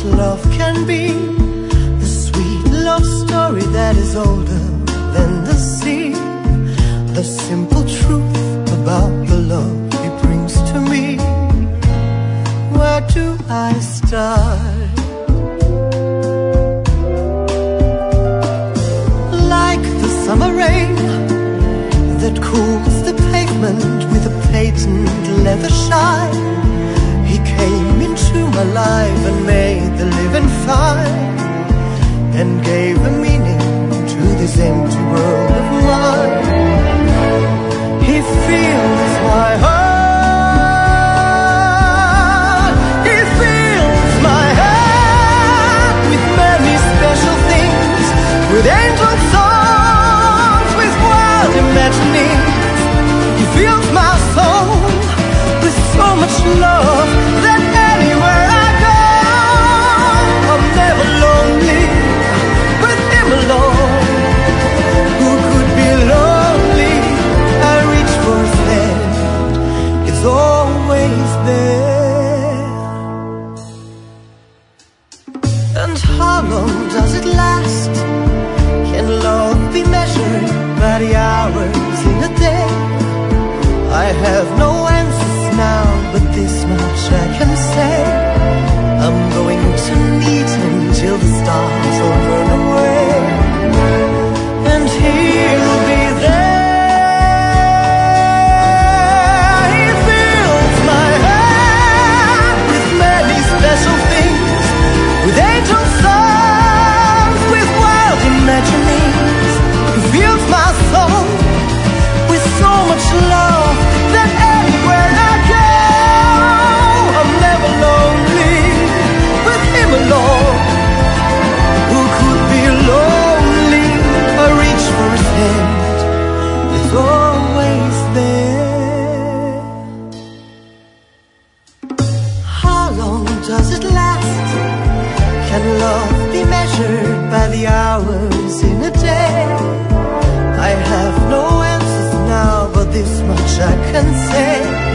love can be, the sweet love story that is older than the sea, the simple truth about the love he brings to me. Where do I start? Like the summer rain that cools the pavement with a patent leather shine, he came into my life and made the living fine, and gave a meaning to this empty world of mine. He fills my heart, he fills my heart with many special things, with angel songs, with wild imaginings. He fills my soul with so much love that anywhere I go, I'm never lonely with him alone. Who could be lonely? I reach for his hand, it's always there. And how long does it last? Can love be measured by the hours in a day? I have no answers now, but this much I can say: I'm going to need him till the stars all burn away, and he'll be there. He fills my heart with many special things, with angel songs, with wild imaginings. He fills my soul with so much love that anywhere I go, I'm never lonely with him alone. Who could be lonely? I reach for his hand, it's always there. How long does it last? Can love be measured by the hours in a day? I have no answers now, but this much I can say: